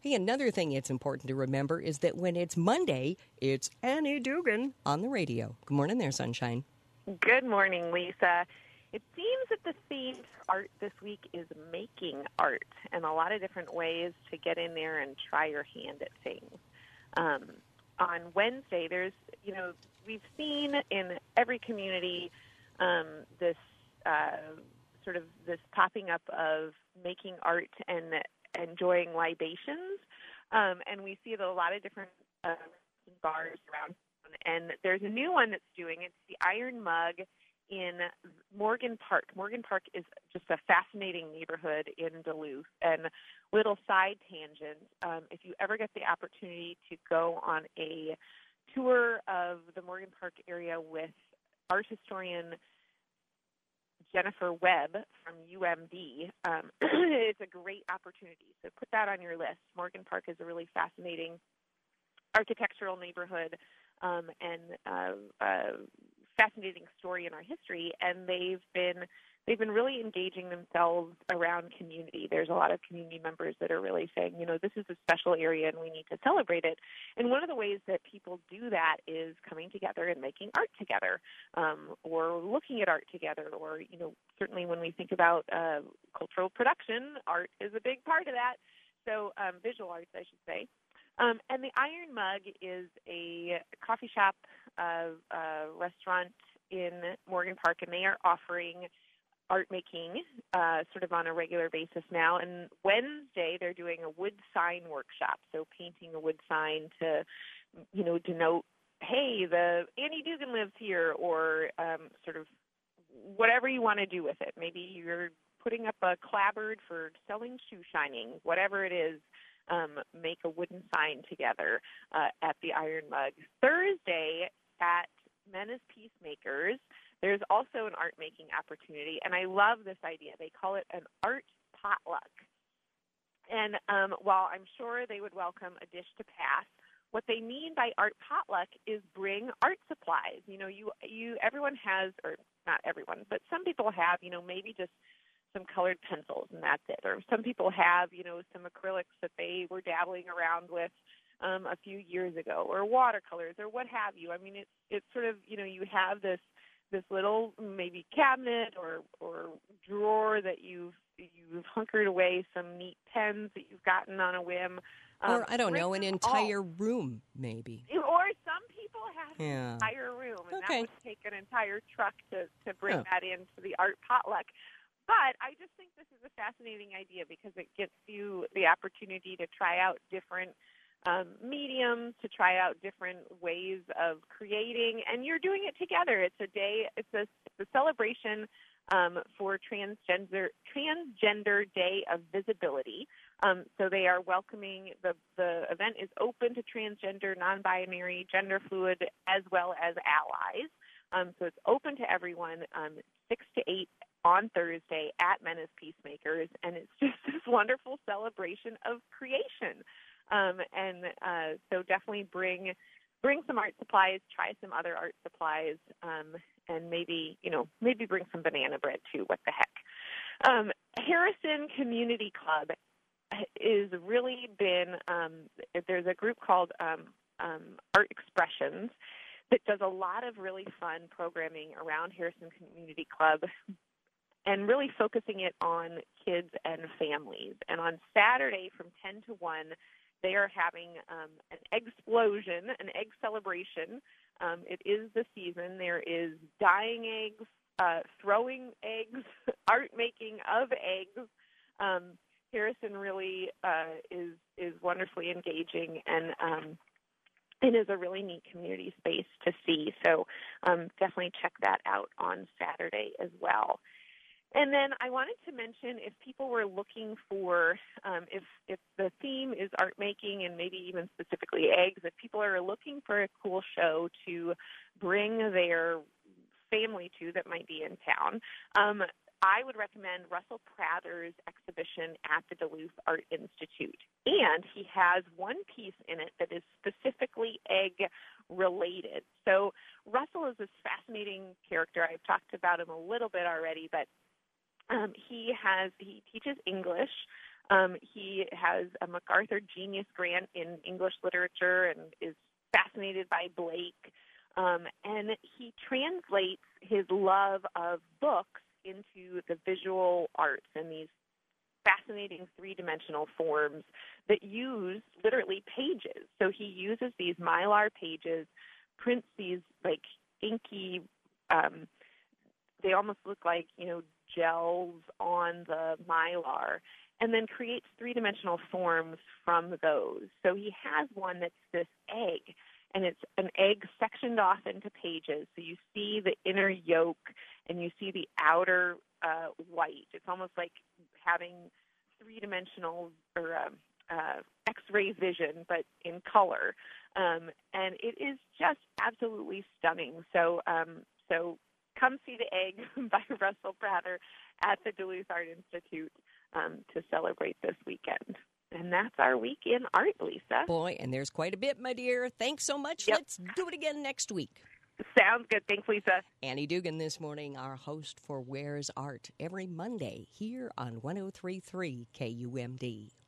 Hey, another thing it's important to remember is that when it's Monday, it's Annie Dugan on the radio. Good morning there, Sunshine. Good morning, Lisa. It seems that the theme for art this week is making art, and a lot of different ways to get in there and try your hand at things. On Wednesday, we've seen in every community this popping up of making art and enjoying libations, and we see that a lot of different bars around. And there's a new one that's doing it's the Iron Mug in Morgan Park. Morgan Park is just a fascinating neighborhood in Duluth. And little side tangent, if you ever get the opportunity to go on a tour of the Morgan Park area with art historian Jennifer Webb from UMD, it's a great opportunity. So put that on your list. Morgan Park is a really fascinating architectural neighborhood and fascinating story in our history, and they've been really engaging themselves around community. There's a lot of community members that are really saying, this is a special area and we need to celebrate it. And one of the ways that people do that is coming together and making art together, or looking at art together, or, certainly when we think about cultural production, art is a big part of that. So visual arts, I should say. And the Iron Mug is a coffee shop, restaurant in Morgan Park, and they are offering art making sort of on a regular basis now. And Wednesday, they're doing a wood sign workshop, so painting a wood sign to, denote, hey, the Annie Dugan lives here, or sort of whatever you want to do with it. Maybe you're putting up a clapboard for selling shoe shining, whatever it is. Make a wooden sign together at the Iron Mug. Thursday at Menace Peacemakers, there's also an art-making opportunity, and I love this idea. They call it an art potluck. And while I'm sure they would welcome a dish to pass, what they mean by art potluck is bring art supplies. Everyone has, or not everyone, but some people have, maybe just some colored pencils and that's it. Or some people have, some acrylics that they were dabbling around with a few years ago, or watercolors, or what have you. I mean, it's sort of, you have this little maybe cabinet or drawer that you've hunkered away some neat pens that you've gotten on a whim. Or, I don't know, an entire room, maybe. Or some people have an entire room, and that would take an entire truck to bring that into the art potluck. But I just think this is a fascinating idea because it gets you the opportunity to try out different mediums, to try out different ways of creating, and you're doing it together. It's a day. It's a celebration for Transgender Day of Visibility. So they are welcoming the event is open to transgender, non-binary, gender fluid, as well as allies. So it's open to everyone. 6 to 8. On Thursday at Menace Peacemakers, and it's just this wonderful celebration of creation. So definitely bring some art supplies, try some other art supplies, and maybe bring some banana bread too. What the heck? Harrison Community Club is really been. There's a group called Art Expressions that does a lot of really fun programming around Harrison Community Club, and really focusing it on kids and families. And on Saturday from 10 to 1, they are having an explosion, an egg celebration. It is the season. There is dyeing eggs, throwing eggs, art making of eggs. Harrison really is wonderfully engaging, and it is a really neat community space to see. So definitely check that out on Saturday as well. And then I wanted to mention, if people were looking for, if the theme is art making and maybe even specifically eggs, if people are looking for a cool show to bring their family to that might be in town, I would recommend Russell Prather's exhibition at the Duluth Art Institute. And he has one piece in it that is specifically egg related. So Russell is this fascinating character. I've talked about him a little bit already, but he teaches English He has a MacArthur Genius Grant in English literature and is fascinated by Blake. And he translates his love of books into the visual arts and these fascinating three-dimensional forms that use literally pages. So he uses these Mylar pages, prints these like inky, they almost look like, gels on the Mylar, and then creates three-dimensional forms from those. So he has one that's this egg, and it's an egg sectioned off into pages. So you see the inner yolk, and you see the outer white. It's almost like having three-dimensional or X-ray vision, but in color. And it is just absolutely stunning. So come see The Egg by Russell Prather at the Duluth Art Institute to celebrate this weekend. And that's our week in art, Lisa. Boy, and there's quite a bit, my dear. Thanks so much. Yep. Let's do it again next week. Sounds good. Thanks, Lisa. Annie Dugan this morning, our host for Where's Art, every Monday here on 103.3 KUMD.